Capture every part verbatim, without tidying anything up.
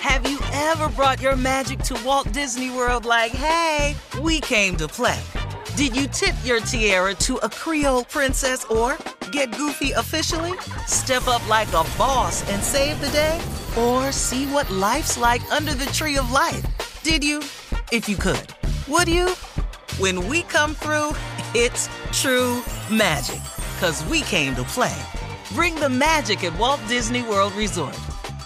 Have you ever brought your magic to Walt Disney World like, hey, we came to play? Did you tip your tiara to a Creole princess or get goofy officially? Step up like a boss and save the day? Or see what life's like under the tree of life? Did you? If you could. Would you? When we come through, it's true magic. 'Cause we came to play. Bring the magic at Walt Disney World Resort.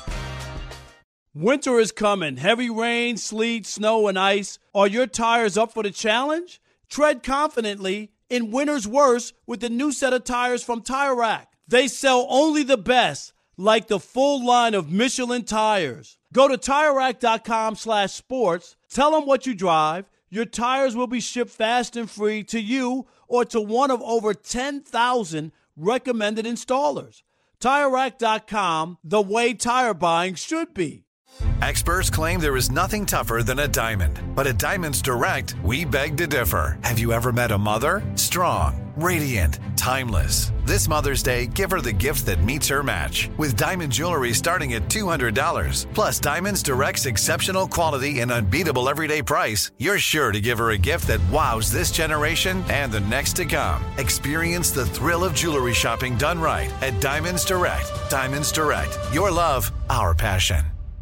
Winter is coming. Heavy rain, sleet, snow, and ice. Are your tires up for the challenge? Tread confidently in winter's worst with the new set of tires from Tire Rack. They sell only the best, like the full line of Michelin tires. Go to Tire Rack dot com slash sports. Tell them what you drive. Your tires will be shipped fast and free to you or to one of over ten thousand recommended installers. Tire Rack dot com, the way tire buying should be. Experts claim there is nothing tougher than a diamond. But at Diamonds Direct, we beg to differ. Have you ever met a mother? Strong, radiant, timeless. This Mother's Day, give her the gift that meets her match. With diamond jewelry starting at two hundred dollars. Plus Diamonds Direct's exceptional quality and unbeatable everyday price, you're sure to give her a gift that wows this generation and the next to come. Experience the thrill of jewelry shopping done right at Diamonds Direct. Diamonds Direct. Your love, our passion.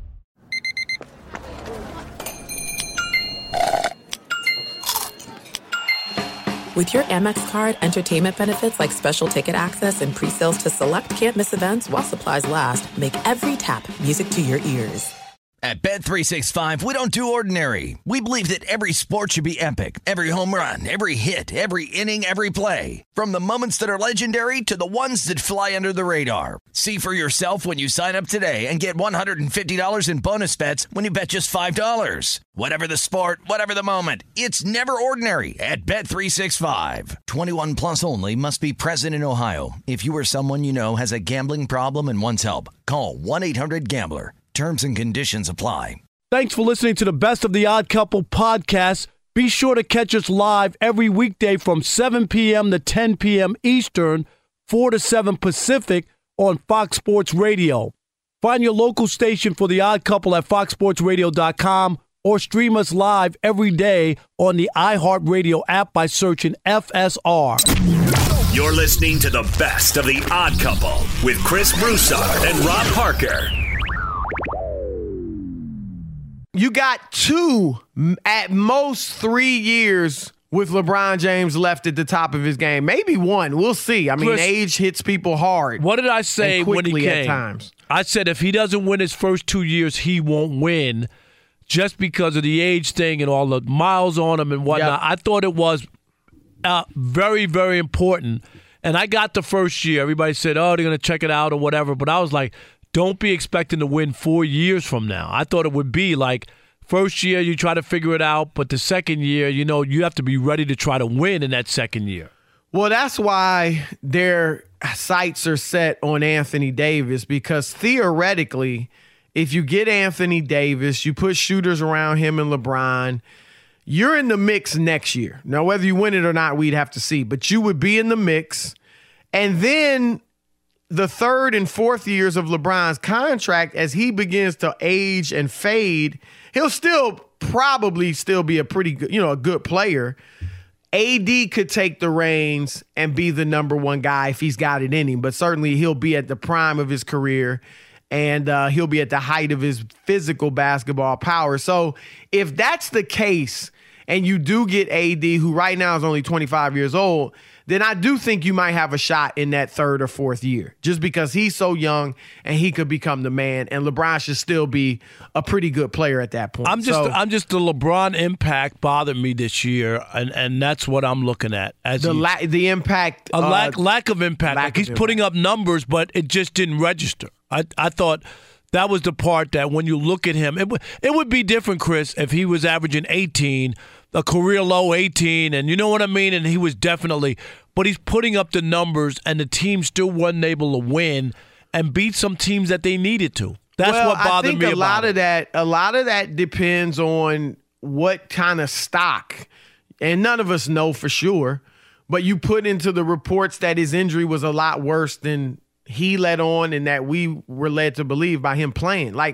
With your Amex card, entertainment benefits like special ticket access and pre-sales to select can't-miss events while supplies last make every tap music to your ears. At Bet three sixty-five, we don't do ordinary. We believe that every sport should be epic. Every home run, every hit, every inning, every play. From the moments that are legendary to the ones that fly under the radar. See for yourself when you sign up today and get one hundred fifty dollars in bonus bets when you bet just five dollars. Whatever the sport, whatever the moment, it's never ordinary at Bet three sixty-five. twenty-one plus only. Must be present in Ohio. If you or someone you know has a gambling problem and wants help, call one eight hundred gambler. Terms and conditions apply. Thanks for listening to the Best of the Odd Couple podcast. Be sure to catch us live every weekday from seven p.m. to ten p.m. Eastern, four to seven Pacific on Fox Sports Radio. Find your local station for the Odd Couple at fox sports radio dot com or stream us live every day on the iHeartRadio app by searching F S R. You're listening to the Best of the Odd Couple with Chris Broussard and Rob Parker. You got two, at most three years with LeBron James left at the top of his game. Maybe one. We'll see. I mean, Chris, age hits people hard. What did I say when he came? At times. I said if he doesn't win his first two years, he won't win just because of the age thing and all the miles on him and whatnot. Yep. I thought it was uh, very, very important. And I got the first year. Everybody said, oh, they're going to check it out or whatever. But I was like, don't be expecting to win four years from now. I thought it would be like first year you try to figure it out, but the second year, you know, you have to be ready to try to win in that second year. Well, that's why their sights are set on Anthony Davis, because theoretically, if you get Anthony Davis, you put shooters around him and LeBron, you're in the mix next year. Now, whether you win it or not, we'd have to see, but you would be in the mix. And then the third and fourth years of LeBron's contract, as he begins to age and fade, he'll still probably still be a pretty good, you know, a good player. A D could take the reins and be the number one guy if he's got it in him, but certainly he'll be at the prime of his career and uh, he'll be at the height of his physical basketball power. So if that's the case and you do get A D, who right now is only twenty-five years old, then I do think you might have a shot in that third or fourth year just because he's so young and he could become the man, and LeBron should still be a pretty good player at that point. I'm just so, I'm just the LeBron impact bothered me this year, and, and that's what I'm looking at. As the he, la- the impact. A uh, lack lack of impact. Lack like he's of putting impact. up numbers, but it just didn't register. I, I thought that was the part that when you look at him, it, w- it would be different, Chris, if he was averaging eighteen, a career low eighteen, and you know what I mean? And he was definitely – but he's putting up the numbers, and the team still wasn't able to win and beat some teams that they needed to. That's well, what bothered I think me a about lot it. of that. A lot of that depends on what kind of stock, and none of us know for sure. But you put into the reports that his injury was a lot worse than he let on, and that we were led to believe by him playing. Like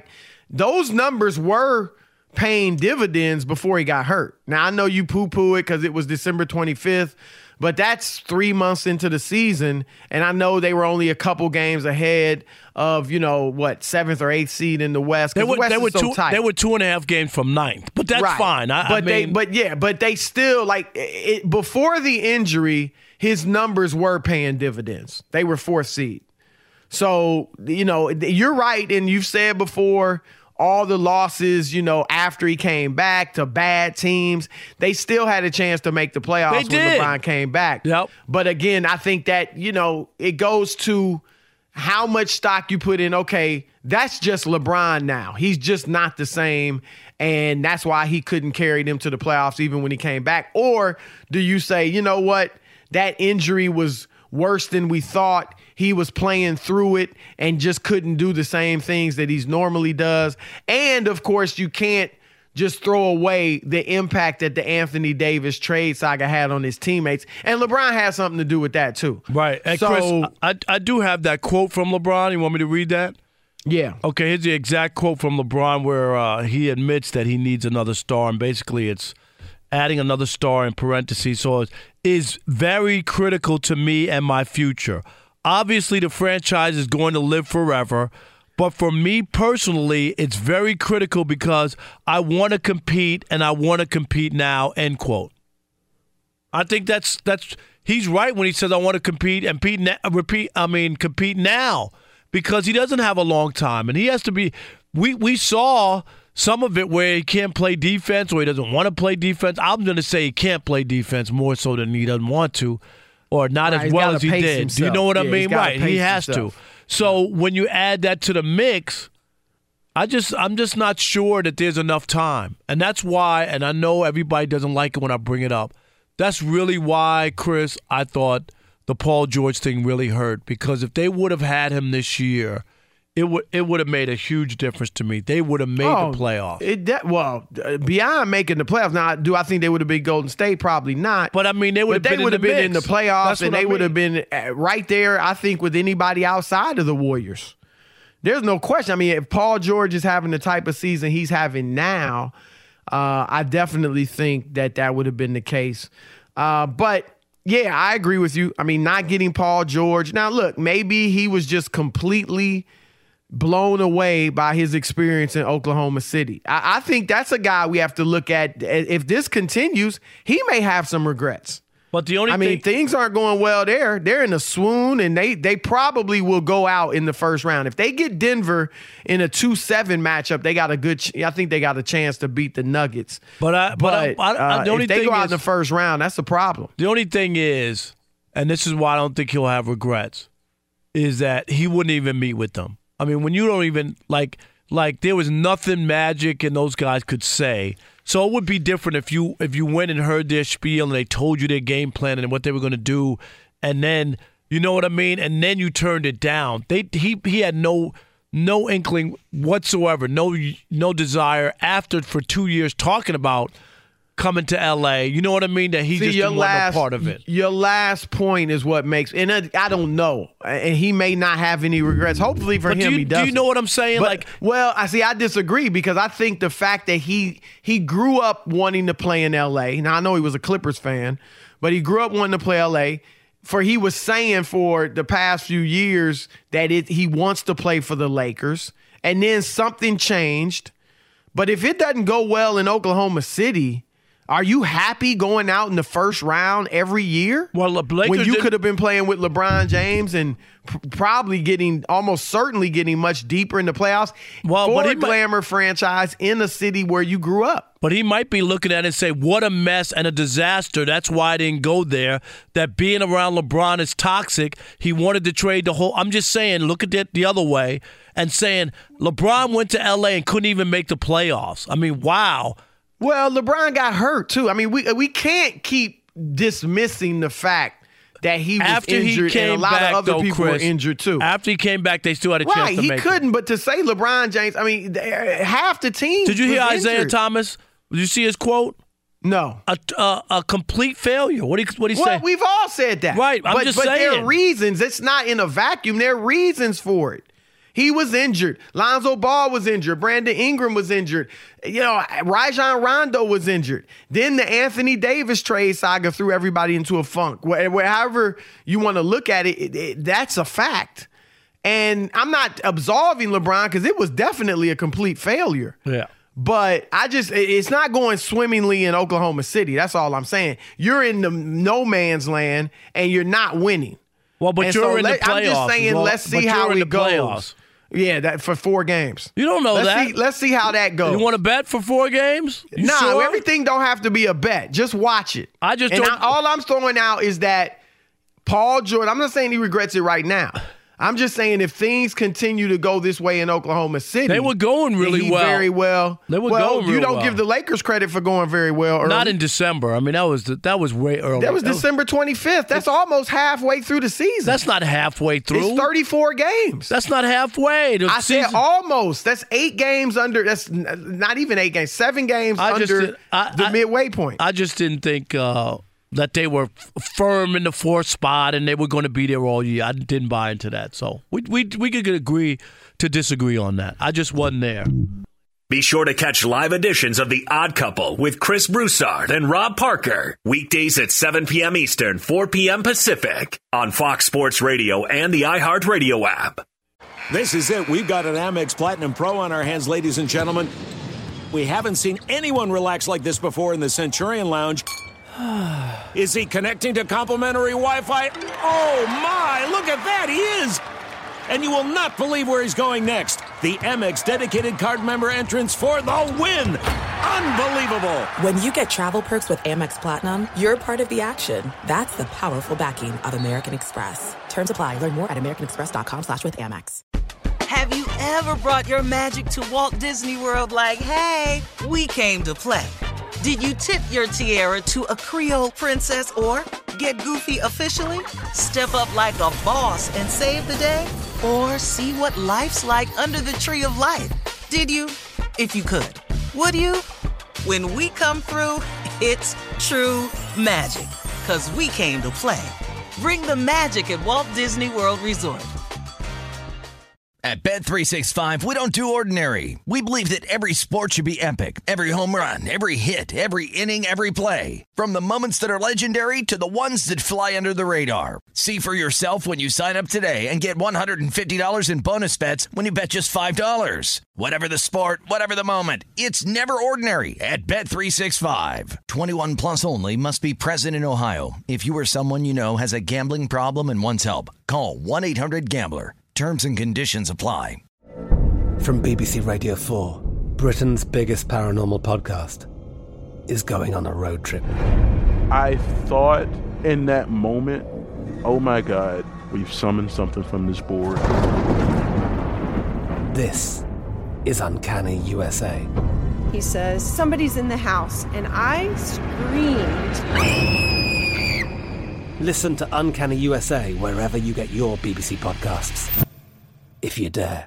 those numbers were paying dividends before he got hurt. Now, I know you poo-poo it because it was December twenty-fifth, but that's three months into the season, and I know they were only a couple games ahead of, you know, what, seventh or eighth seed in the West. They were, the West they, is were so two, tight. they were two and a half games from ninth, but that's right. fine. I, but I they, mean, but yeah, but they still, like, it, before the injury, his numbers were paying dividends. They were fourth seed. So, you know, you're right, and you've said before, all the losses, you know, after he came back to bad teams, they still had a chance to make the playoffs They when did. LeBron came back. Yep. But again, I think that, you know, it goes to how much stock you put in. Okay, that's just LeBron now. He's just not the same, and that's why he couldn't carry them to the playoffs even when he came back. Or do you say, you know what, that injury was worse than we thought. He was playing through it and just couldn't do the same things that he's normally does. And, of course, you can't just throw away the impact that the Anthony Davis trade saga had on his teammates. And LeBron has something to do with that, too. Right. And, so, Chris, I, I do have that quote from LeBron. You want me to read that? Yeah. Okay, here's the exact quote from LeBron where uh, he admits that he needs another star, and basically it's adding another star in parentheses. So it is very critical to me and my future. Obviously, the franchise is going to live forever, but for me personally, it's very critical because I want to compete, and I want to compete now, end quote. I think that's that's he's right when he says I want to compete and compete, repeat, I mean, compete now, because he doesn't have a long time, and he has to be we, – we saw some of it where he can't play defense or he doesn't want to play defense. I'm going to say he can't play defense more so than he doesn't want to. Or not right, as well as he did. Himself. Do you know what yeah, I mean? Right, he has himself. to. So when you add that to the mix, I just I'm just not sure that there's enough time. And that's why, and I know everybody doesn't like it when I bring it up. That's really why, Chris, I thought the Paul George thing really hurt, because if they would have had him this year, It would it would have made a huge difference to me. They would have made oh, the playoffs. It de- well, beyond making the playoffs. Now, do I think they would have been Golden State? Probably not. But I mean, they would have but been, they would in, have the been in the mix. playoffs, That's and what they I would have mean. been right there. I think with anybody outside of the Warriors, there's no question. I mean, if Paul George is having the type of season he's having now, uh, I definitely think that that would have been the case. Uh, but. Yeah, I agree with you. I mean, not getting Paul George. Now, look, maybe he was just completely blown away by his experience in Oklahoma City. I, I think that's a guy we have to look at. If this continues, he may have some regrets. But the only I mean, thing- things aren't going well there. They're in a swoon, and they they probably will go out in the first round. If they get Denver in a two seven matchup, they got a good. Ch- I think they got a chance to beat the Nuggets. But I, but, but I, I, uh, the only if they thing go out is, in the first round, that's a problem. The only thing is, and this is why I don't think he'll have regrets, is that he wouldn't even meet with them. I mean, when you don't even like, like there was nothing Magic and those guys could say. So it would be different if you if you went and heard their spiel and they told you their game plan and what they were going to do, and then you know what I mean, and then you turned it down. They he he had no no inkling whatsoever, no no desire after for two years talking about coming to L A. You know what I mean? That he See, just your didn't last, want no part of it. Your last point is what makes, and I, I don't know, and he may not have any regrets. Hopefully for But him, do you, he doesn't. do you know what I'm saying? But, like, well, I see. I disagree because I think the fact that he he grew up wanting to play in L A. Now I know he was a Clippers fan, but he grew up wanting to play L A. For he was saying for the past few years that it he wants to play for the Lakers, and then something changed. But if it doesn't go well in Oklahoma City, are you happy going out in the first round every year? Well, the Lakers when you didn't- could have been playing with LeBron James and pr- probably getting, almost certainly getting much deeper in the playoffs Well, for but he a might- glamour franchise in a city where you grew up. But he might be looking at it and say, what a mess and a disaster. That's why I didn't go there. That being around LeBron is toxic. He wanted to trade the whole – I'm just saying, look at it the other way and saying LeBron went to L A and couldn't even make the playoffs. I mean, wow. Well, LeBron got hurt too. I mean, we we can't keep dismissing the fact that he was After he injured came and a lot back, of other though, people Chris, were injured too. After he came back, they still had a chance Right, to he make it. couldn't. But to say LeBron James, I mean, they- half the team. Did you hear was Isaiah injured. Thomas? Did you see his quote? No. A, a, a complete failure. What did he, what he Well, say? we've all said that. Right, I'm but, just but there saying. are reasons. It's not in a vacuum. There are reasons for it. He was injured. Lonzo Ball was injured. Brandon Ingram was injured. You know, Rajon Rondo was injured. Then the Anthony Davis trade saga threw everybody into a funk. However you want to look at it, it, it that's a fact. And I'm not absolving LeBron because it was definitely a complete failure. Yeah. But I just, it's not going swimmingly in Oklahoma City. That's all I'm saying. You're in the no man's land and you're not winning. Well, but and you're so in let, the playoffs. I'm just saying, well, let's see how it goes. Playoffs. Yeah, that for four games. You don't know let's that. See, let's see how that goes. You want to bet for four games? You no, sure? Everything don't have to be a bet. Just watch it. I just and don't. I, all I'm throwing out is that Paul George, I'm not saying he regrets it right now. I'm just saying if things continue to go this way in Oklahoma City. They were going really he well. Very well. They were well, going real you don't well. give the Lakers credit for going very well early. Not in December. I mean, that was the, that was way early. That was that December twenty-fifth. That's almost halfway through the season. That's not halfway through. It's thirty-four games. That's not halfway. The I season. said almost. That's eight games under. That's not even eight games. Seven games I under just, I, the I, midway point. I just didn't think uh, that they were f- firm in the fourth spot and they were going to be there all year. I didn't buy into that. So we we we could agree to disagree on that. I just wasn't there. Be sure to catch live editions of The Odd Couple with Chris Broussard and Rob Parker. Weekdays at seven p.m. Eastern, four p.m. Pacific on Fox Sports Radio and the iHeartRadio app. This is it. We've got an Amex Platinum Pro on our hands, ladies and gentlemen. We haven't seen anyone relax like this before in the Centurion Lounge. Is he connecting to complimentary Wi-Fi? Oh, my. Look at that. He is. And you will not believe where he's going next. The Amex dedicated card member entrance for the win. Unbelievable. When you get travel perks with Amex Platinum, you're part of the action. That's the powerful backing of American Express. Terms apply. Learn more at americanexpress.com slash with Amex. Have you ever brought your magic to Walt Disney World like, hey, we came to play? Did you tip your tiara to a Creole princess or get goofy officially? Step up like a boss and save the day? Or see what life's like under the tree of life? Did you? If you could. Would you? When we come through, it's true magic. 'Cause we came to play. Bring the magic at Walt Disney World Resort. At Bet three sixty-five, we don't do ordinary. We believe that every sport should be epic. Every home run, every hit, every inning, every play. From the moments that are legendary to the ones that fly under the radar. See for yourself when you sign up today and get one hundred fifty dollars in bonus bets when you bet just five dollars. Whatever the sport, whatever the moment, it's never ordinary at Bet three sixty-five. twenty-one plus only. Must be present in Ohio. If you or someone you know has a gambling problem and wants help, call one eight hundred gambler. Terms and conditions apply. From B B C Radio four, Britain's biggest paranormal podcast is going on a road trip. I thought in that moment, oh my God, we've summoned something from this board. This is Uncanny U S A. He says, somebody's in the house, and I screamed... Listen to Uncanny U S A wherever you get your B B C podcasts, if you dare.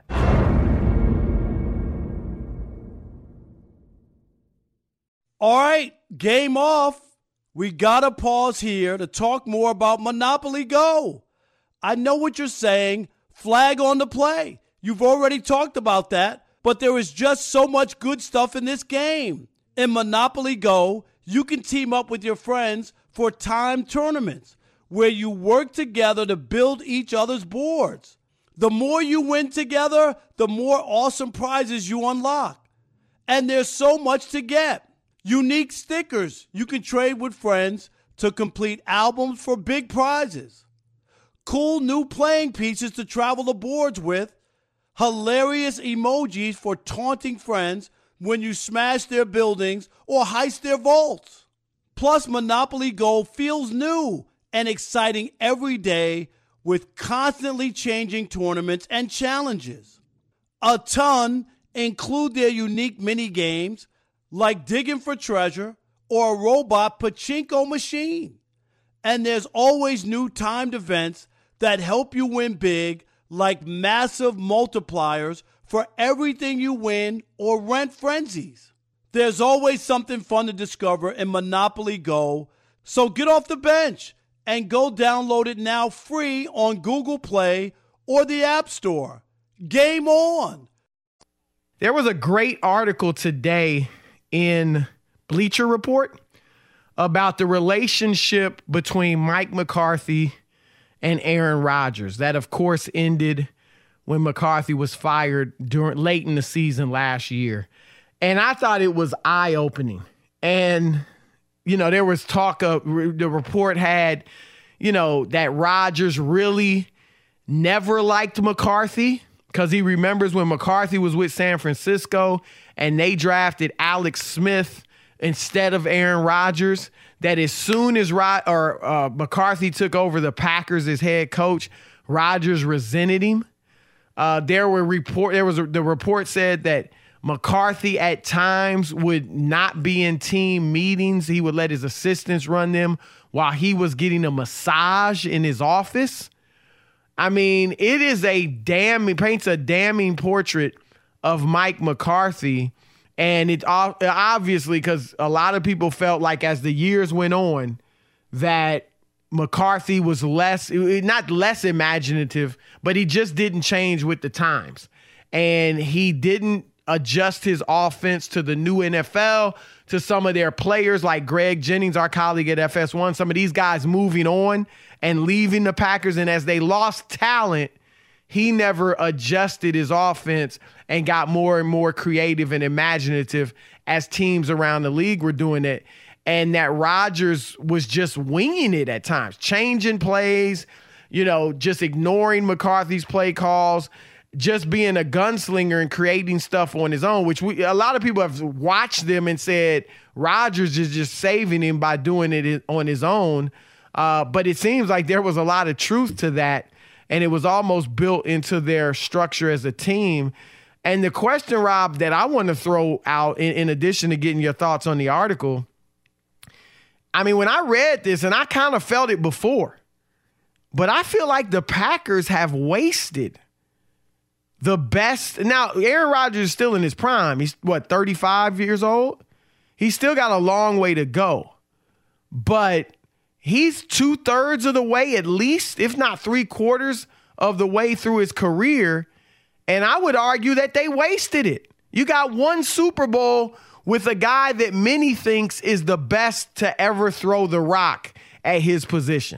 All right, game off. We gotta pause here to talk more about Monopoly Go. I know what you're saying, flag on the play. You've already talked about that, but there is just so much good stuff in this game. In Monopoly Go, you can team up with your friends for timed tournaments, where you work together to build each other's boards. The more you win together, the more awesome prizes you unlock. And there's so much to get. Unique stickers you can trade with friends to complete albums for big prizes. Cool new playing pieces to travel the boards with. Hilarious emojis for taunting friends when you smash their buildings or heist their vaults. Plus, Monopoly Go feels new and exciting every day with constantly changing tournaments and challenges. A ton include their unique mini games like digging for treasure or a robot pachinko machine. And there's always new timed events that help you win big, like massive multipliers for everything you win or rent frenzies. There's always something fun to discover in Monopoly Go, so get off the bench and go download it now free on Google Play or the App Store. Game on. There was a great article today in Bleacher Report about the relationship between Mike McCarthy and Aaron Rodgers. That, of course, ended when McCarthy was fired during late in the season last year. And I thought it was eye-opening. And, you know, there was talk of, the report had, you know, that Rodgers really never liked McCarthy because he remembers when McCarthy was with San Francisco and they drafted Alex Smith instead of Aaron Rodgers, that as soon as Rod, or, uh, McCarthy took over the Packers as head coach, Rodgers resented him. Uh, there were report. There was a, the report said that McCarthy at times would not be in team meetings. He would let his assistants run them while he was getting a massage in his office. I mean, it is a damn, it paints a damning portrait of Mike McCarthy. And it obviously, because a lot of people felt like as the years went on that McCarthy was less, not less imaginative, but he just didn't change with the times. And he didn't adjust his offense to the new N F L, to some of their players like Greg Jennings, our colleague at F S one, some of these guys moving on and leaving the Packers. And as they lost talent, he never adjusted his offense and got more and more creative and imaginative as teams around the league were doing it. And that Rodgers was just winging it at times, changing plays, you know, just ignoring McCarthy's play calls, just being a gunslinger and creating stuff on his own, which we, a lot of people have watched them and said Rodgers is just saving him by doing it on his own. Uh, but it seems like there was a lot of truth to that, and it was almost built into their structure as a team. And the question, Rob, that I want to throw out in, in addition to getting your thoughts on the article, I mean, when I read this, and I kind of felt it before, but I feel like the Packers have wasted the best. Now, Aaron Rodgers is still in his prime. He's, what, thirty-five years old? He's still got a long way to go. But he's two-thirds of the way at least, if not three-quarters of the way through his career. And I would argue that they wasted it. You got one Super Bowl with a guy that many thinks is the best to ever throw the rock at his position.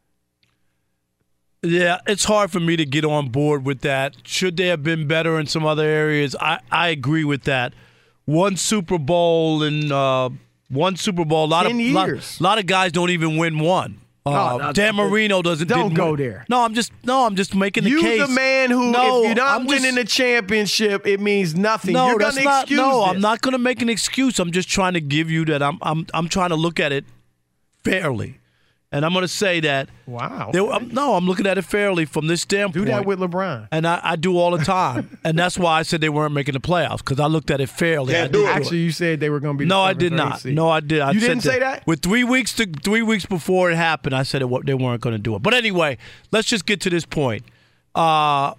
Yeah, it's hard for me to get on board with that. Should they have been better in some other areas? I, I agree with that. One Super Bowl and uh, one Super Bowl. A lot Ten of years. Lot, lot of guys don't even win one. Uh, no, no, Dan Marino doesn't. Don't didn't go win. there. No, I'm just no. I'm just making the you case. You the man who, no, if you're not I'm winning just, a championship, it means nothing. No, you're that's gonna not. excuse No, this. I'm not going to make an excuse. I'm just trying to give you that. I'm I'm I'm trying to look at it fairly, and I'm going to say that. Wow. There, I'm, no, I'm looking at it fairly from this standpoint. Do that with LeBron. And I, I do all the time. And that's why I said they weren't making the playoffs, because I looked at it fairly. Yeah, I did Actually, you said they were going to be the No, I did not. seed. No, I did. I you said didn't say that? With three weeks to three weeks before it happened, I said it, they weren't going to do it. But anyway, let's just get to this point. Uh,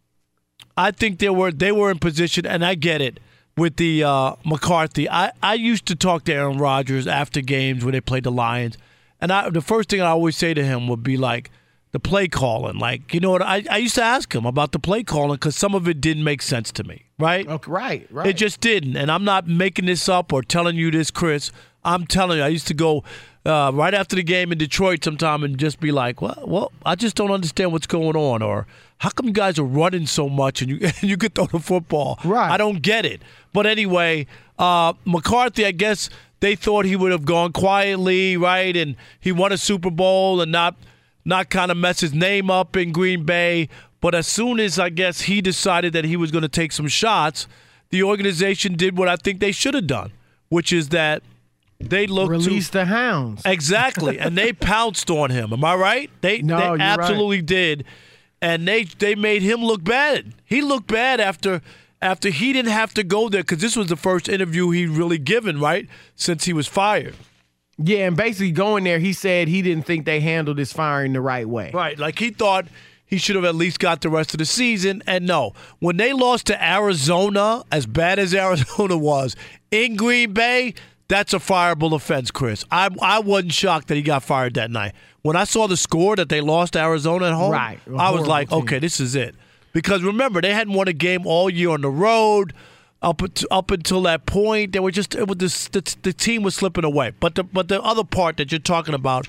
I think they were they were in position, and I get it, with the uh, McCarthy. I, I used to talk to Aaron Rodgers after games when they played the Lions. And I, the first thing I always say to him would be like the play calling. Like, you know what? I, I used to ask him about the play calling because some of it didn't make sense to me, right? Okay, right, right. It just didn't. And I'm not making this up or telling you this, Chris. I'm telling you, I used to go uh, right after the game in Detroit sometime and just be like, well, well, I just don't understand what's going on. Or how come you guys are running so much and you, and you could throw the football? Right. I don't get it. But anyway, uh, McCarthy, I guess – they thought he would have gone quietly, right, and he won a Super Bowl and not not kind of mess his name up in Green Bay. But as soon as, I guess, he decided that he was going to take some shots, the organization did what I think they should have done, which is that they looked Release to, the hounds. Exactly, and they pounced on him. Am I right? They, no, they you're absolutely right. did, and they they made him look bad. He looked bad after – After he didn't have to go there, because this was the first interview he'd really given, right, since he was fired. Yeah, and basically going there, he said he didn't think they handled his firing the right way. Right, like he thought he should have at least got the rest of the season. And no, when they lost to Arizona, as bad as Arizona was, in Green Bay, that's a fireable offense, Chris. I I wasn't shocked that he got fired that night. When I saw the score that they lost to Arizona at home, right. I was like, team. okay, this is it. Because remember, they hadn't won a game all year on the road. Up up until that point, they were just it was this, the, the team was slipping away. But the but the other part that you're talking about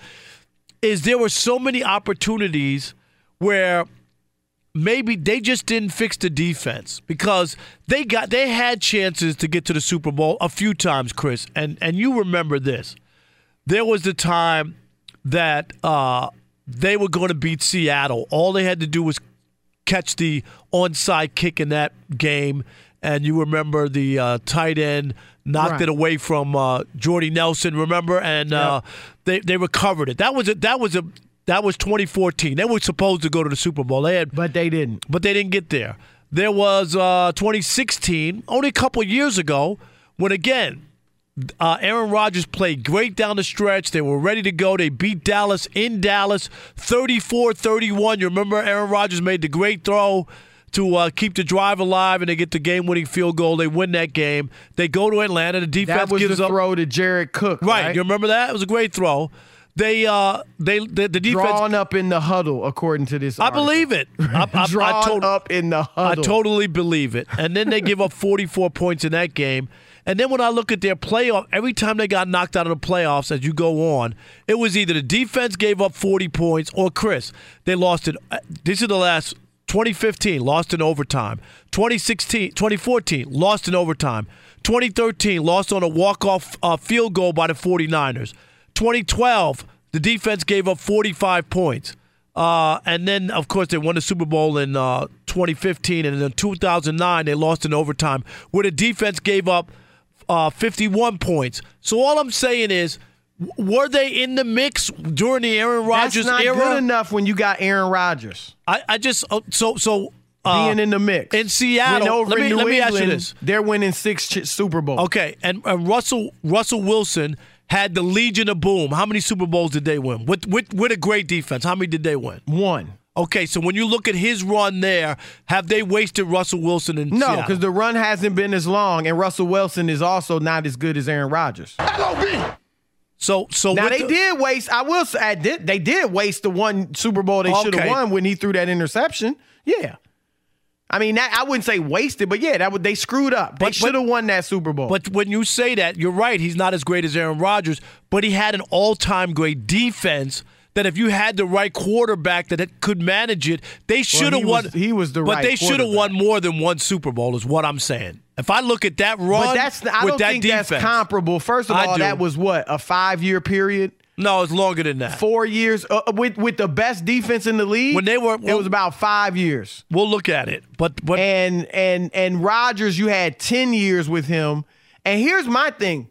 is there were so many opportunities where maybe they just didn't fix the defense because they got they had chances to get to the Super Bowl a few times, Chris. And and you remember this. There was the time that uh, they were going to beat Seattle. All they had to do was catch the onside kick in that game. And you remember the uh, tight end knocked right. it away from uh, Jordy Nelson, remember? And uh, yep. they they recovered it. That was a, that was a that was twenty fourteen. They were supposed to go to the Super Bowl. They had, but they didn't. But they didn't get there. There was uh, twenty sixteen, only a couple years ago, when again uh, Aaron Rodgers played great down the stretch. They were ready to go. They beat Dallas in Dallas, thirty-four thirty-one. You remember Aaron Rodgers made the great throw to uh, keep the drive alive, and they get the game-winning field goal. They win that game. They go to Atlanta. The defense that was gives the up. throw to Jared Cook, right? right? You remember that? It was a great throw. They, uh, they, the, the defense drawn up in the huddle, according to this. I article. believe it. I, I, drawn I tot- up in the huddle. I totally believe it. And then they give up forty-four points in that game. And then when I look at their playoff, every time they got knocked out of the playoffs, as you go on, it was either the defense gave up forty points or Chris, they lost it. This is the last. twenty fifteen, lost in overtime. twenty sixteen, twenty fourteen, lost in overtime. twenty thirteen, lost on a walk-off uh, field goal by the 49ers. twenty twelve, the defense gave up forty-five points. Uh, and then, of course, they won the Super Bowl in uh, twenty fifteen. And in two thousand nine, they lost in overtime, where the defense gave up uh, fifty-one points. So all I'm saying is, were they in the mix during the Aaron Rodgers That's not era? good enough when you got Aaron Rodgers. I, I just uh, so so uh, being in the mix in Seattle. over let me, in New let me England, ask you this: they're winning six ch- Super Bowls. Okay, and, and Russell Russell Wilson had the Legion of Boom. How many Super Bowls did they win? With with with a great defense, how many did they win? One. Okay, so when you look at his run there, have they wasted Russell Wilson in No, Seattle? because the run hasn't been as long, and Russell Wilson is also not as good as Aaron Rodgers. L O B. So, so now they the, did waste. I will say they did waste the one Super Bowl they should have Okay. won when he threw that interception. Yeah, I mean that, I wouldn't say wasted, but yeah, that would they screwed up. They But- should have won that Super Bowl. But when you say that, you're right. He's not as great as Aaron Rodgers, but he had an all-time great defense. That if you had the right quarterback that it could manage it, they should have well, won. He was the but right they should have quarterback. won more than one Super Bowl. Is what I'm saying. If I look at that run, But that's I with don't that think defense, that's comparable. First of I all, do. that was what a five-year period. No, it's longer than that. Four years uh, with with the best defense in the league. When they were, it well, was about five years. We'll look at it, but but and and and Rodgers, you had ten years with him. And here's my thing: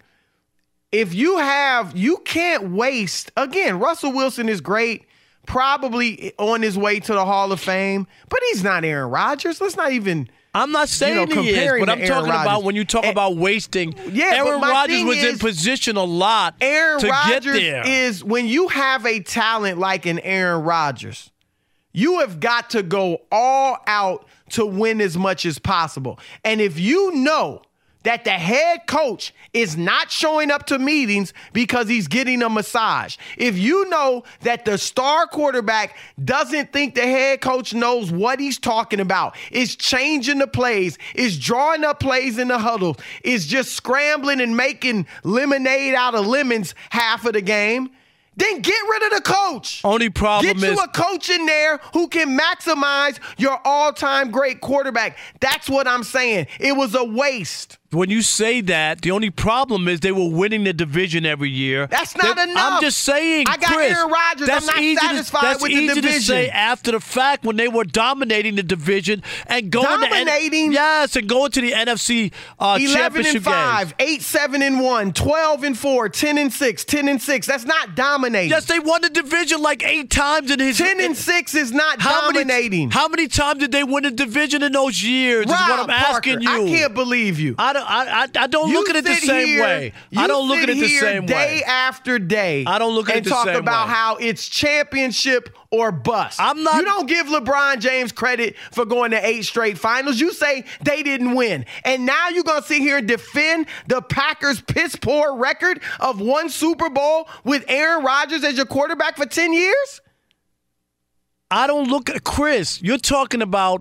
if you have, you can't waste. Again, Russell Wilson is great, probably on his way to the Hall of Fame, but he's not Aaron Rodgers. Let's not even. I'm not saying you know, he is, comparing but to I'm Aaron talking Rodgers. about when you talk And- about wasting. Yeah, but Aaron my Rodgers thing was in is, position a lot Aaron to Rodgers get there. is when you have a talent like an Aaron Rodgers, you have got to go all out to win as much as possible. And if you know that the head coach is not showing up to meetings because he's getting a massage, if you know that the star quarterback doesn't think the head coach knows what he's talking about, is changing the plays, is drawing up plays in the huddle, is just scrambling and making lemonade out of lemons half of the game, then get rid of the coach. Only problem Get you is a coach in there who can maximize your all-time great quarterback. That's what I'm saying. It was a waste. when you say that, the only problem is they were winning the division every year. That's not They- enough. I'm just saying, I got Chris, Aaron Rodgers. That's I'm not easy satisfied to, that's with the easy division. to say after the fact when they were dominating the division and going Dominating? to yes, and going to the N F C uh, eleven championship and five, games. eight, seven and one, twelve and four, ten and six, ten and six. That's not dominating. Yes, they won the division like eight times in his. ten and six is not how dominating. Many, how many times did they win the division in those years? Rob is what I'm Parker, asking you. I can't believe you. I don't. I. I, I don't You look at it the sit same here- way. I you don't look sit at it the here same day way. after day. I don't look at it and the talk same about way. how it's championship or bust. I'm not- You don't give LeBron James credit for going to eight straight finals. You say they didn't win, and now you're gonna sit here and defend the Packers' piss poor record of one Super Bowl with Aaron Rodgers as your quarterback for ten years. I don't look at Chris. You're talking about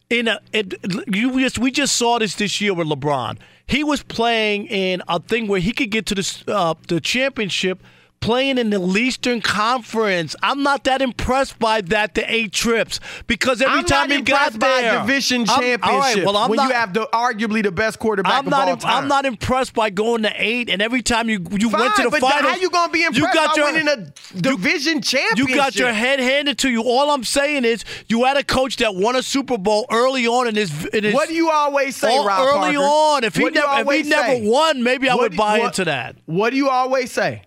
in a it, you just we just saw this this year with LeBron. He was playing in a thing where he could get to the uh, the championship playing in the Eastern Conference. I'm not that impressed by that, the eight trips, because every I'm time he got by there, division I'm, championship. all right, well, I'm when not, you have the arguably the best quarterback I'm of not. all Imp- time. I'm not impressed by going to eight, and every time you you Fine, went to the but finals, how you gonna be impressed you got by your, winning a division you, championship? You got your head handed to you. All I'm saying is you had a coach that won a Super Bowl early on in his. In his what do you always say, all, Rob early Parker? on? If he What do you never, if he always never say? won, maybe I What would do- buy what- into that. What do you always say?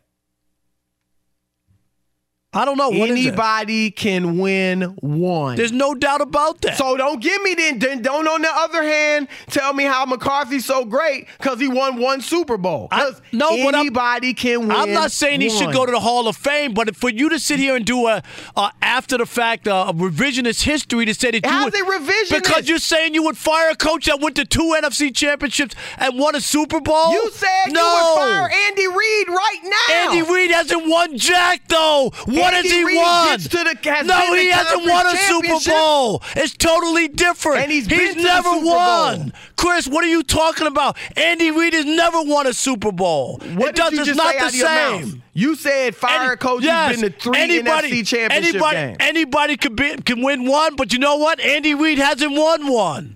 I don't know. What Anybody is it? can win one. There's no doubt about that. So don't give me then. then don't on the other hand tell me how McCarthy's so great because he won one Super Bowl. I, no, but anybody I'm, can win. I'm not saying he one. should go to the Hall of Fame, but for you to sit here and do a uh, after the fact uh, a revisionist history to say that you How's would, it revisionist? because you're saying you would fire a coach that went to two N F C championships and won a Super Bowl. You said no. you would fire Andy Reid right now. Andy Reid hasn't won jack though. What Andy has he Reid won? Gets to the, has no, been he the hasn't won a Super championship. Bowl. It's totally different. And he's he's been to never the Super won. Bowl. Chris, what are you talking about? Andy Reid has never won a Super Bowl. What it did does, you it's just not say the out of your same. mouth? You said fire Any, a coach yes, who's been to three anybody, N F C championship anybody, games. Anybody can, be, can win one, but you know what? Andy Reid hasn't won one.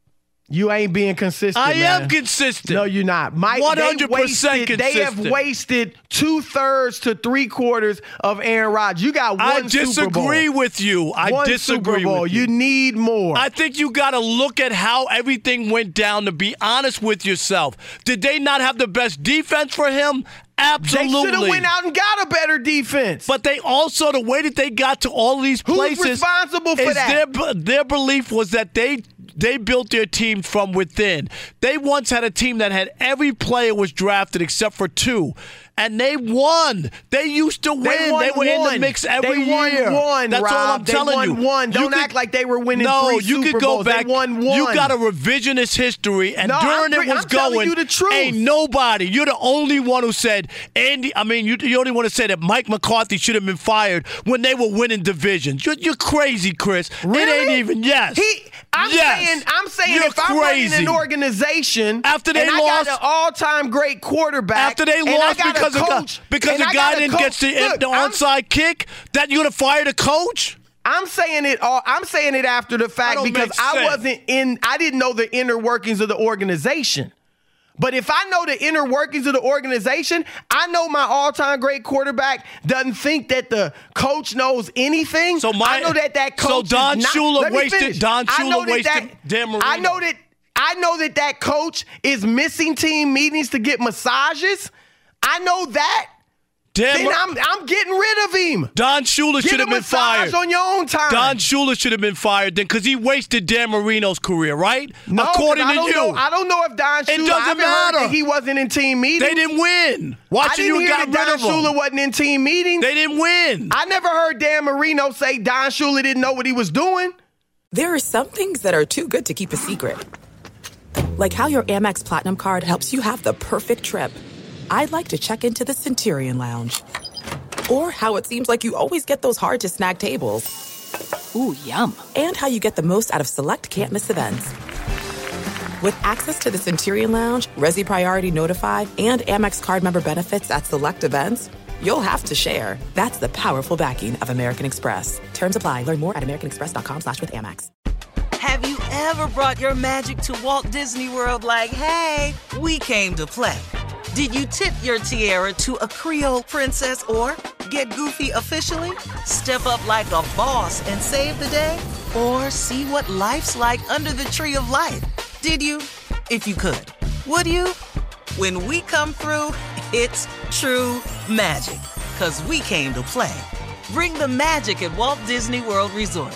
You ain't being consistent. I man. am consistent. No, you're not. Mike, one hundred percent they, wasted, they have consistent. wasted two thirds to three quarters of Aaron Rodgers. You got one I Super Bowl. disagree with you. I one disagree Super Bowl. with you. You need more. I think you got to look at how everything went down to be honest with yourself. Did they not have the best defense for him? Absolutely. They should have went out and got a better defense. But they also, the way that they got to all these Who's places. responsible for is that? Their, their belief was that they they built their team from within. They once had a team that had every player was drafted except for two. And they won. They used to win. They, won they were one. in the mix every they won year. One, That's Rob. all I'm they telling won you. One. Don't you could, act like they were winning no, three you Super could go Bowls. back. They won one. You got a revisionist history, and no, during I'm, it was I'm telling going, you the truth. ain't nobody. You're the only one who said Andy. I mean, you, you're the only one who said that Mike McCarthy should have been fired when they were winning divisions. You're, you're crazy, Chris. Really? It ain't even yes. He, I'm yes. saying, I'm saying, You're if I'm running crazy. an organization after they and lost, I got an all-time great quarterback, after they and lost I got because a a coach, guy, because and a I guy got a didn't coach, get the, look, the I'm- onside kick, that you're gonna fire the coach? I'm saying it all. I'm saying it after the fact don't because make I sense. wasn't in. I didn't know the inner workings of the organization. But if I know the inner workings of the organization, I know my all-time great quarterback doesn't think that the coach knows anything. So my, I know that that coach. So Don is not, Shula let me wasted. finish. Don I know Shula that wasted that, Dan Marino. I know that. I know that that coach is missing team meetings to get massages. I know that. Dan then Mar- I'm I'm getting rid of him. Don Shula Get should have a been massage fired on your own time. Don Shula should have been fired then because he wasted Dan Marino's career, right? No, according I to don't you. know. I don't know if Don Shula. It doesn't I haven't matter. Heard that he wasn't in team meetings. They didn't win. Watching I didn't you hear got that rid Don of him. Shula wasn't in team meetings. They didn't win. I never heard Dan Marino say Don Shula didn't know what he was doing. There are some things that are too good to keep a secret. Like how your Amex Platinum card helps you have the perfect trip. I'd like to check into the Centurion Lounge. Or how it seems like you always get those hard-to-snag tables. Ooh, yum. And how you get the most out of select can't-miss events. With access to the Centurion Lounge, Resi Priority Notify, and Amex card member benefits at select events, you'll have to share. That's the powerful backing of American Express. Terms apply. Learn more at americanexpress.com slash with Amex. Have you ever brought your magic to Walt Disney World like, hey, we came to play? Did you tip your tiara to a Creole princess or get goofy officially? Step up like a boss and save the day? Or see what life's like under the tree of life? Did you? If you could. Would you? When we come through, it's true magic. 'Cause we came to play. Bring the magic at Walt Disney World Resort.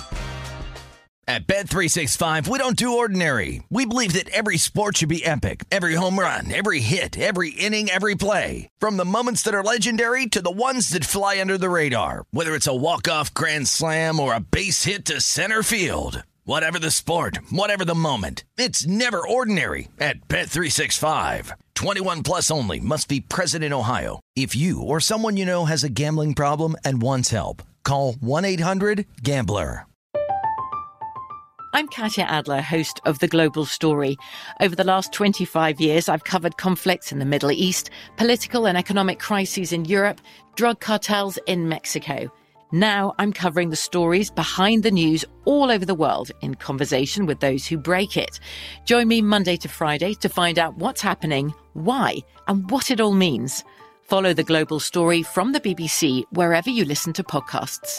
At Bet three sixty-five, we don't do ordinary. We believe that every sport should be epic. Every home run, every hit, every inning, every play. From the moments that are legendary to the ones that fly under the radar. Whether it's a walk-off grand slam or a base hit to center field. Whatever the sport, whatever the moment. It's never ordinary at Bet three sixty-five. twenty-one plus only. Must be present in Ohio. If you or someone you know has a gambling problem and wants help, call one eight hundred gambler. I'm Katya Adler, host of The Global Story. Over the last twenty-five years, I've covered conflicts in the Middle East, political and economic crises in Europe, drug cartels in Mexico. Now I'm covering the stories behind the news all over the world in conversation with those who break it. Join me Monday to Friday to find out what's happening, why, and what it all means. Follow The Global Story from the B B C wherever you listen to podcasts.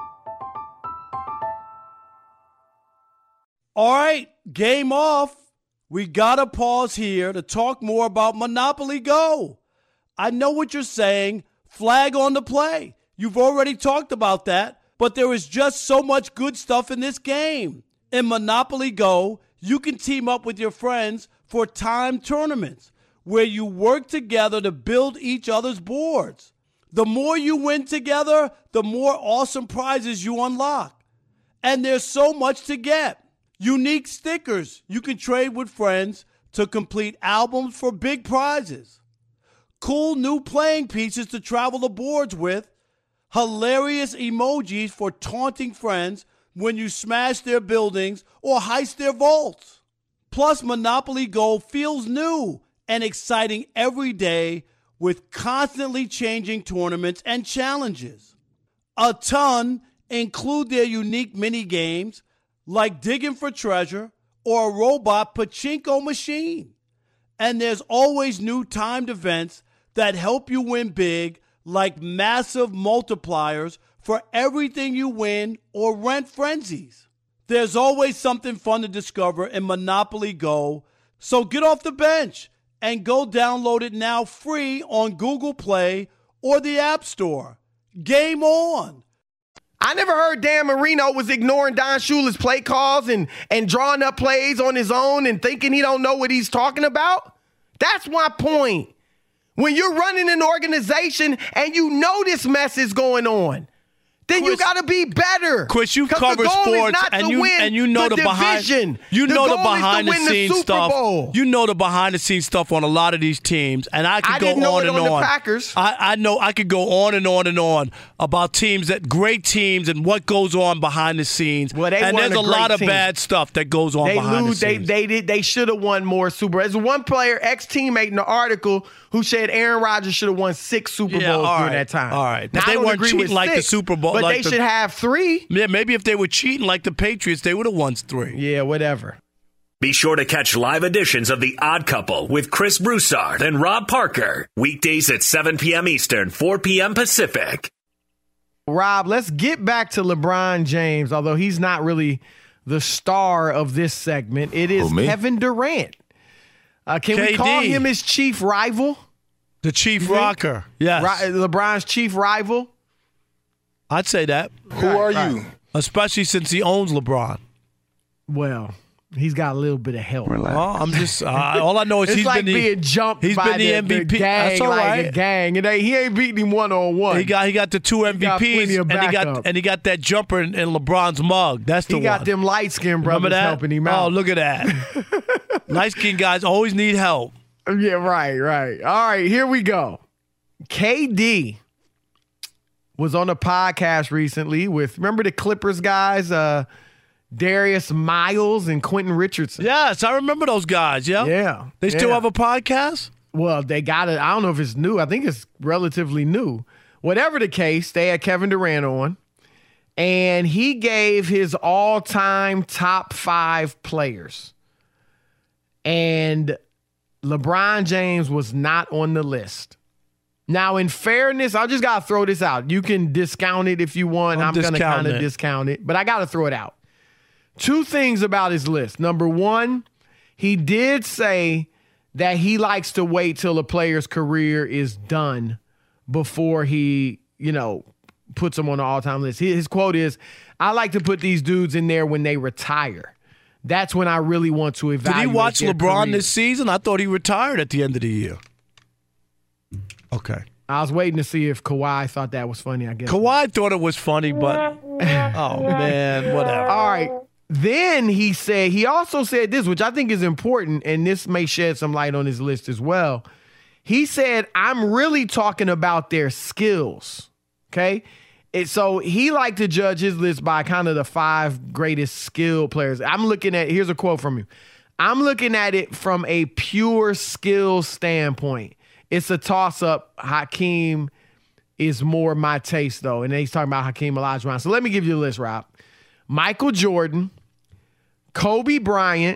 All right, game off. We got to pause here to talk more about Monopoly Go. I know what you're saying. Flag on the play. You've already talked about that, but there is just so much good stuff in this game. In Monopoly Go, you can team up with your friends for timed tournaments where you work together to build each other's boards. The more you win together, the more awesome prizes you unlock. And there's so much to get. Unique stickers you can trade with friends to complete albums for big prizes. Cool new playing pieces to travel the boards with. Hilarious emojis for taunting friends when you smash their buildings or heist their vaults. Plus, Monopoly Go feels new and exciting every day with constantly changing tournaments and challenges. A ton include their unique mini games like digging for treasure or a robot pachinko machine. And there's always new timed events that help you win big, like massive multipliers for everything you win or rent frenzies. There's always something fun to discover in Monopoly Go, so get off the bench and go download it now free on Google Play or the App Store. Game on! I never heard Dan Marino was ignoring Don Shula's play calls and, and drawing up plays on his own and thinking he don't know what he's talking about. That's my point. When you're running an organization and you know this mess is going on, then Chris, you got to be better. Chris, you've covered sports and you and you know the, the behind you know the, the behind the scenes the stuff. Bowl. You know the behind the scenes stuff on a lot of these teams, and I could I go didn't know on it and on. on. The Packers. I, I know I could go on and on and on about teams that great teams and what goes on behind the scenes. Well, they and there's a, a lot team. of bad stuff that goes on they behind lose, the scenes. They they did. They should have won more Super. There's one player, ex teammate in the article, who said Aaron Rodgers should have won six Super Bowls yeah, during right, that time. All right, now, they weren't cheating like six, the Super Bowl, but like they the, should have three. Yeah, maybe if they were cheating like the Patriots, they would have won three. Yeah, whatever. Be sure to catch live editions of The Odd Couple with Chris Broussard and Rob Parker. Weekdays at seven p.m. Eastern, four p.m. Pacific. Rob, let's get back to LeBron James, although he's not really the star of this segment. It is Kevin Durant. Uh, can K D. We call him his chief rival? The chief rocker, yes. Ri- LeBron's chief rival? I'd say that. Who right, are right. you? Especially since he owns LeBron. Well, he's got a little bit of help. Well, I'm just, uh, all I know is it's he's like been being the, jumped he's by been the, the M V P. The gang, That's all right. Like a gang. And they, he ain't beating him one-on-one. He got he got the two M V Ps, he and he got and he got that jumper in, in LeBron's mug. That's the he one. He got them light-skinned brothers helping him out. Oh, look at that. Light-skinned guys always need help. Yeah, right, right. All right, here we go. K D was on a podcast recently with, remember the Clippers guys, uh, Darius Miles and Quentin Richardson? Yes, I remember those guys, yeah. Yeah. They still yeah. have a podcast? Well, they got it. I don't know if it's new. I think it's relatively new. Whatever the case, they had Kevin Durant on, and he gave his all-time top five players. And LeBron James was not on the list. Now, in fairness, I just got to throw this out. You can discount it if you want. I'm, I'm going to kind of discount it, but I got to throw it out. Two things about his list. Number one, he did say that he likes to wait till a player's career is done before he, you know, puts them on the all-time list. His quote is, I like to put these dudes in there when they retire. That's when I really want to evaluate. Did he watch LeBron career. this season? I thought he retired at the end of the year. Okay. I was waiting to see if Kawhi thought that was funny, I guess. Kawhi thought it was funny, but, oh, man, whatever. All right. Then he said, he also said this, which I think is important, and this may shed some light on his list as well. He said, I'm really talking about their skills, okay? it, so he liked to judge his list by kind of the five greatest skilled players. I'm looking at, here's a quote from you. I'm looking at it from a pure skill standpoint. It's a toss-up. Hakeem is more my taste, though. And then he's talking about Hakeem Olajuwon. So let me give you a list, Rob. Michael Jordan, Kobe Bryant,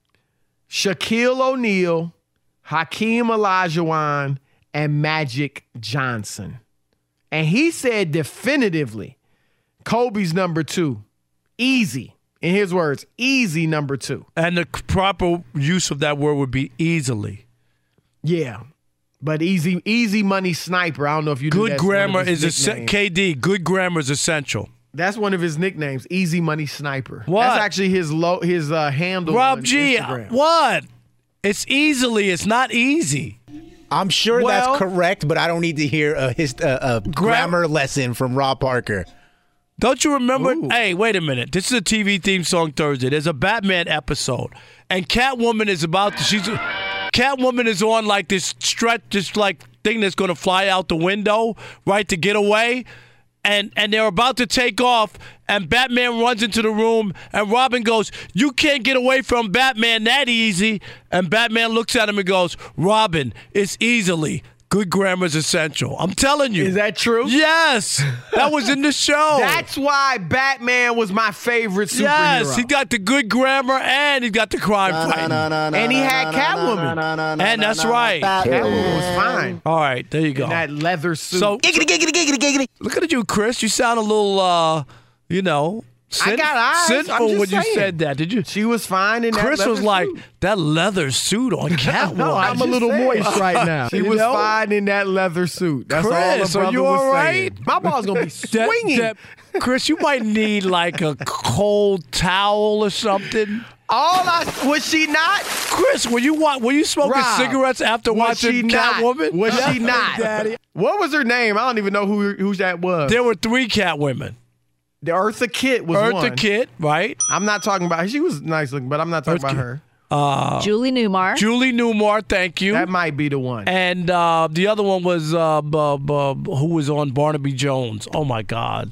Shaquille O'Neal, Hakeem Olajuwon, and Magic Johnson. And he said definitively, Kobe's number two. Easy. In his words, easy number two. And the proper use of that word would be easily. Yeah. But easy easy money sniper. I don't know if you knew Good that's grammar one of his is a K D. Good grammar is essential. That's one of his nicknames, Easy Money Sniper. What? That's actually his low, his uh, handle Rob on G, Instagram. what? It's easily. It's not easy. I'm sure Well- that's correct, but I don't need to hear a, his, uh, a grammar lesson from Rob Parker. Don't you remember? Hey, wait a minute. This is a T V theme song Thursday. There's a Batman episode, and Catwoman is about to. She's Catwoman is on like this stretch, this like thing that's going to fly out the window, right, to get away. And and they're about to take off, and Batman runs into the room, and Robin goes, "You can't get away from Batman that easy." And Batman looks at him and goes, "Robin, it's easily. Good grammar is essential." I'm telling you. Is that true? Yes. That was in the show. That's why Batman was my favorite superhero. Yes, he got the good grammar and he got the crime fighting. And he had Catwoman. And that's right. Catwoman was fine. All right, there you go. In that leather suit. So, giggity, giggity, giggity, giggity. Look at you, Chris. You sound a little, uh, you know, sin- I got eyes. I'm sinful just when you saying. said that. Did you? She was fine in that Chris leather was like, suit. that leather suit on Catwoman. No, I'm a little moist right now. She You was know? fine in that leather suit. That's Chris, all the are brother you was all saying. right? My ball's going to be That- swinging. that- Chris, you might need like a cold towel or something. All I was she not? Chris, were you wa- were you smoking Rob, cigarettes after was she watching not? Catwoman? Was Yeah. she not? Daddy. What was her name? I don't even know who who that was. There were three Catwomen. The Eartha Kitt was Eartha one. Kitt, right? I'm not talking about. She was nice looking, but I'm not talking Eartha about Kitt. her. Uh, Julie Newmar. Julie Newmar, thank you. That might be the one. And uh, the other one was uh, b- b- who was on Barnaby Jones. Oh my God,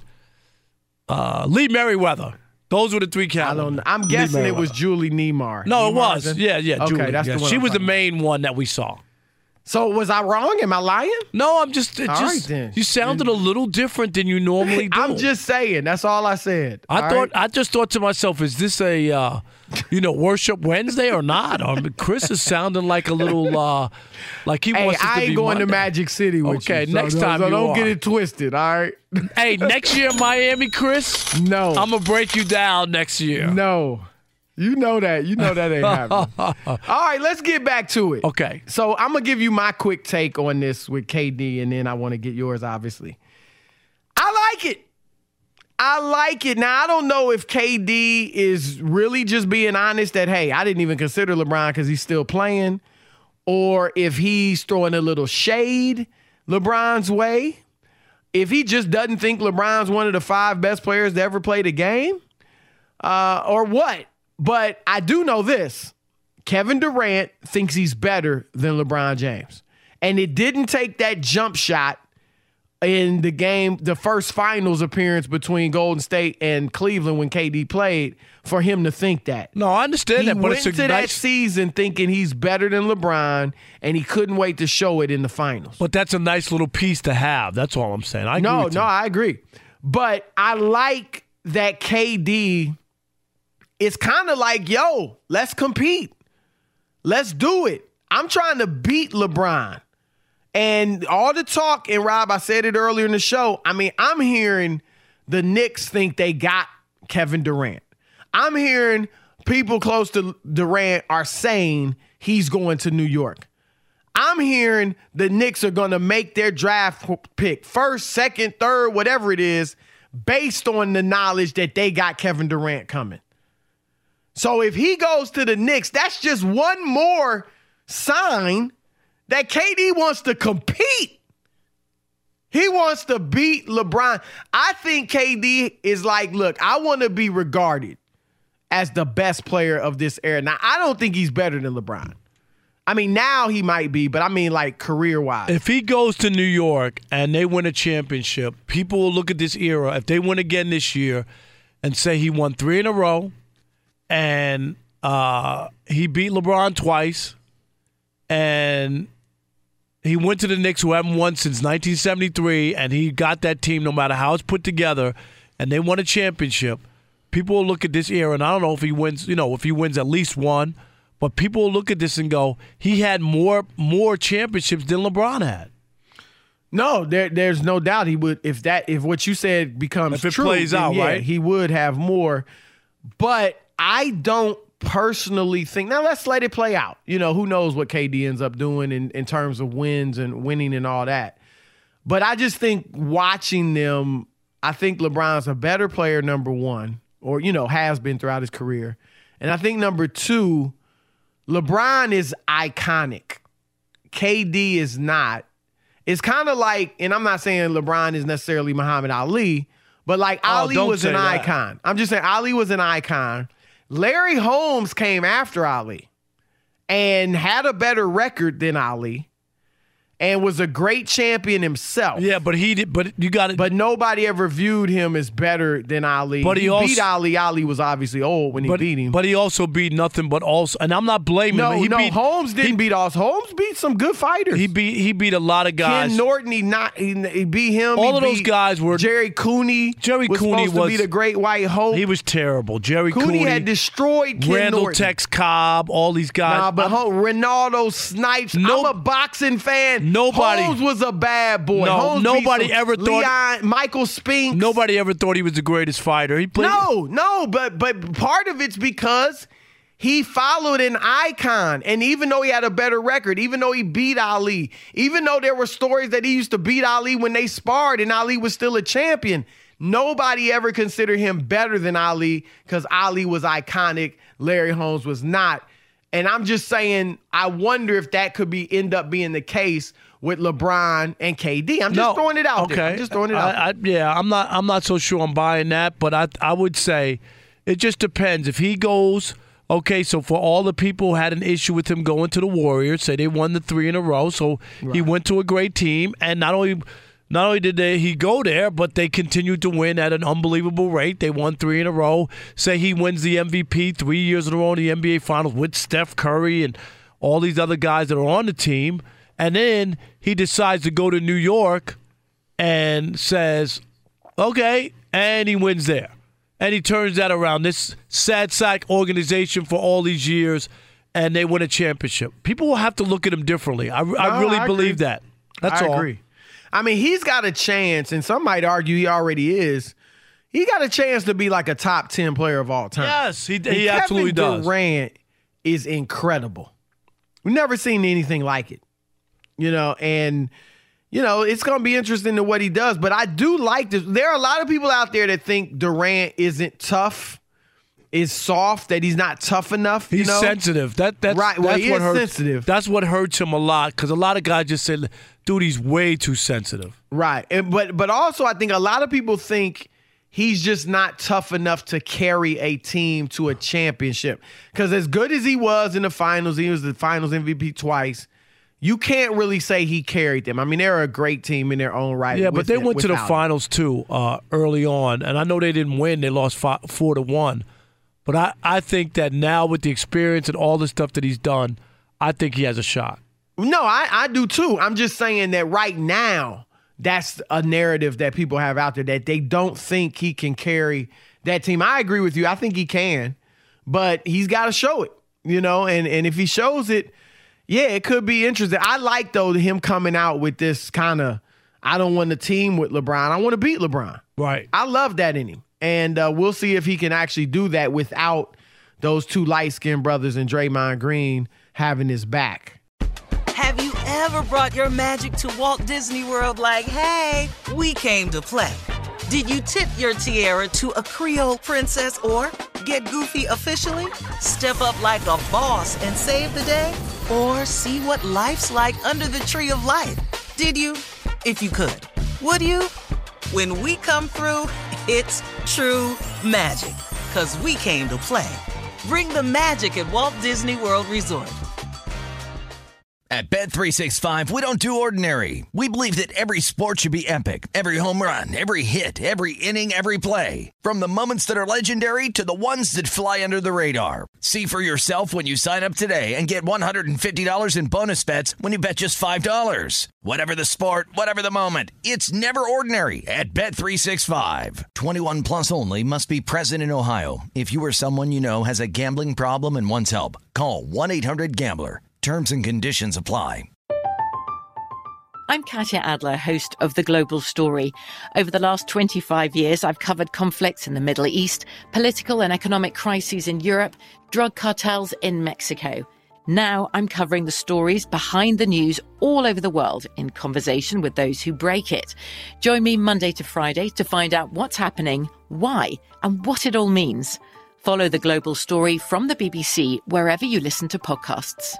uh, Lee Merriweather. Those were the three Catwomen. I don't know. I'm guessing it was Julie Newmar. No, it Newmar, was. is Yeah, yeah. Okay, Julie. that's yeah. the one. She I'm was the talking main one that we saw. about. So was I wrong? Am I lying? No, I'm just. It All just right, then. You sounded a little different than you normally do. I'm just saying. That's all I said. I All thought. right? I just thought to myself, is this a, uh, you know, Worship Wednesday or not? Or Chris is sounding like a little, uh, like he Hey, wants it to I be ain't going Monday. to Magic City with Okay, you. so next don't- time so you don't are. get it twisted. All right. Hey, next year Miami, Chris. No. I'm gonna break you down next year. No. You know that. You know that ain't happening. All right, let's get back to it. Okay. So I'm going to give you my quick take on this with K D, and then I want to get yours, obviously. I like it. I like it. Now, I don't know if K D is really just being honest that, hey, I didn't even consider LeBron because he's still playing, or if he's throwing a little shade LeBron's way. If he just doesn't think LeBron's one of the five best players to ever play the game, uh, or what. But I do know this. Kevin Durant thinks he's better than LeBron James. And it didn't take that jump shot in the game, the first finals appearance between Golden State and Cleveland when K D played, for him to think that. No, I understand he that, but went it's a to that nice. season thinking he's better than LeBron, and he couldn't wait to show it in the finals. But that's a nice little piece to have. That's all I'm saying. I agree no, with no, you. I agree. But I like that K D is kind of like, yo, let's compete. Let's do it. I'm trying to beat LeBron. And all the talk, and Rob, I said it earlier in the show, I mean, I'm hearing the Knicks think they got Kevin Durant. I'm hearing people close to Durant are saying he's going to New York. I'm hearing the Knicks are going to make their draft pick, first, second, third, whatever it is, based on the knowledge that they got Kevin Durant coming. So if he goes to the Knicks, that's just one more sign that K D wants to compete. He wants to beat LeBron. I think K D is like, look, I want to be regarded as the best player of this era. Now, I don't think he's better than LeBron. I mean, now he might be, but I mean like career-wise. If he goes to New York and they win a championship, people will look at this era, if they win again this year, and say he won three in a row, and uh, he beat LeBron twice, and he went to the Knicks, who haven't won since nineteen seventy-three, and he got that team, no matter how it's put together, and they won a championship. People will look at this era, and I don't know if he wins, you know, if he wins at least one, but people will look at this and go, he had more more championships than LeBron had. No, there, there's no doubt he would. If that, if what you said becomes if it true, plays out, yeah, right? He would have more. But I don't personally think. Now let's let it play out. You know, who knows what K D ends up doing in, in terms of wins and winning and all that. But I just think watching them, I think LeBron's a better player, number one, or you know, has been throughout his career, and I think number two, LeBron is iconic. K D is not. It's kind of like, and I'm not saying LeBron is necessarily Muhammad Ali, but like oh, Ali was an that. icon. I'm just saying Ali was an icon. Larry Holmes came after Ali and had a better record than Ali and was a great champion himself. Yeah, but he did. But you got it. But nobody ever viewed him as better than Ali. But he, he also, beat Ali. Ali was obviously old when he but, beat him. But he also beat nothing but also. And I'm not blaming no, him. He no, beat, Holmes didn't he, beat us. Holmes beat some good fighters. He beat he beat a lot of guys. Ken Norton, he not he, he beat him. All he of those guys were Jerry Cooney. Jerry was Cooney supposed was to be the great white hope. He was terrible. Jerry Cooney, Cooney had destroyed Ken Randall Norton. Tex Cobb, all these guys. Nah, but Ho- Ronaldo Snipes. No, I'm a boxing fan. Nobody. Holmes was a bad boy. No, Holmes nobody some, ever thought. Leon, Michael Spinks. Nobody ever thought he was the greatest fighter. He played. No, no, but but part of it's because he followed an icon. And even though he had a better record, even though he beat Ali, even though there were stories that he used to beat Ali when they sparred and Ali was still a champion, nobody ever considered him better than Ali because Ali was iconic. Larry Holmes was not. And I'm just saying, I wonder if that could be end up being the case with LeBron and K D. I'm just no, throwing it out okay. there. I'm just throwing it out I, I, yeah, I'm not. I'm not so sure I'm buying that, but I, I would say it just depends. If he goes, okay, so for all the people who had an issue with him going to the Warriors, say they won the three in a row, so right. he went to a great team, and not only. Not only did they, he go there, but they continued to win at an unbelievable rate. They won three in a row. Say he wins the M V P three years in a row in the N B A Finals with Steph Curry and all these other guys that are on the team. And then he decides to go to New York and says, okay, and he wins there. And he turns that around. This sad sack organization for all these years, and they win a championship. People will have to look at him differently. I, no, I really I believe that. That's I all. I agree. I mean, he's got a chance, and some might argue he already is. He got a chance to be like a top ten player of all time. Yes, he, and he absolutely Kevin does. Durant is incredible. We've never seen anything like it. You know, and, you know, it's going to be interesting to what he does. But I do like this. There are a lot of people out there that think Durant isn't tough, is soft, that he's not tough enough. He's you know? sensitive. That that's right. Well, that's he what is hurts. sensitive. That's what hurts him a lot because a lot of guys just say, "Dude, he's way too sensitive." Right. And, but but also, I think a lot of people think he's just not tough enough to carry a team to a championship. Because as good as he was in the finals, he was the finals M V P twice. You can't really say he carried them. I mean, they're a great team in their own right. Yeah, but they it, went to the him. finals too uh, early on, and I know they didn't win; they lost five, four to one. But I, I think that now with the experience and all the stuff that he's done, I think he has a shot. No, I, I do too. I'm just saying that right now, that's a narrative that people have out there that they don't think he can carry that team. I agree with you. I think he can, but he's got to show it, you know, and, and if he shows it, yeah, it could be interesting. I like, though, him coming out with this kind of, I don't want to team with LeBron. I want to beat LeBron. Right. I love that in him. And uh, we'll see if he can actually do that without those two light-skinned brothers and Draymond Green having his back. Have you ever brought your magic to Walt Disney World like, hey, we came to play? Did you tip your tiara to a Creole princess or get goofy officially? Step up like a boss and save the day? Or see what life's like under the tree of life? Did you? If you could. Would you? When we come through, it's true magic. 'Cause we came to play. Bring the magic at Walt Disney World Resort. At Bet three sixty-five, we don't do ordinary. We believe that every sport should be epic. Every home run, every hit, every inning, every play. From the moments that are legendary to the ones that fly under the radar. See for yourself when you sign up today and get one hundred fifty dollars in bonus bets when you bet just five dollars. Whatever the sport, whatever the moment, it's never ordinary at Bet three sixty-five. twenty-one plus only. Must be present in Ohio. If you or someone you know has a gambling problem and wants help, call one eight hundred gambler. Terms and conditions apply. I'm Katya Adler, host of The Global Story. Over the last twenty-five years, I've covered conflicts in the Middle East, political and economic crises in Europe, drug cartels in Mexico. Now I'm covering the stories behind the news all over the world in conversation with those who break it. Join me Monday to Friday to find out what's happening, why, and what it all means. Follow The Global Story from the B B C wherever you listen to podcasts.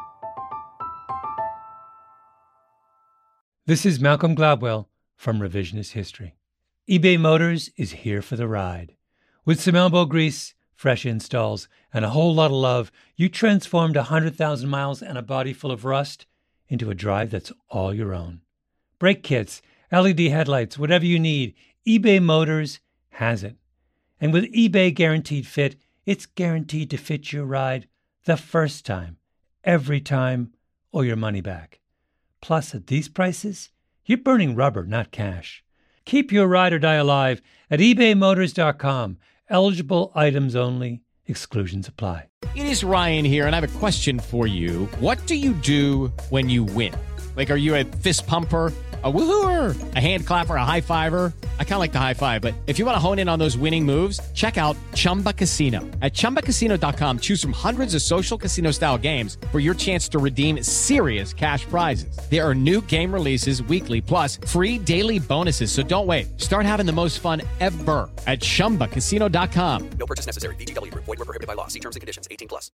This is Malcolm Gladwell from Revisionist History. eBay Motors is here for the ride. With some elbow grease, fresh installs, and a whole lot of love, you transformed one hundred thousand miles and a body full of rust into a drive that's all your own. Brake kits, L E D headlights, whatever you need, eBay Motors has it. And with eBay Guaranteed Fit, it's guaranteed to fit your ride the first time, every time, or your money back. Plus, at these prices, you're burning rubber, not cash. Keep your ride or die alive at ebay motors dot com. Eligible items only. Exclusions apply. It is Ryan here, and I have a question for you. What do you do when you win? Like, are you a fist pumper, a woohooer, a hand clapper, a high fiver? I kind of like the high five, but if you want to hone in on those winning moves, check out Chumba Casino. At chumba casino dot com, choose from hundreds of social casino-style games for your chance to redeem serious cash prizes. There are new game releases weekly, plus free daily bonuses, so don't wait. Start having the most fun ever at chumba casino dot com. No purchase necessary. V G W. Void where prohibited by law. See terms and conditions. eighteen plus.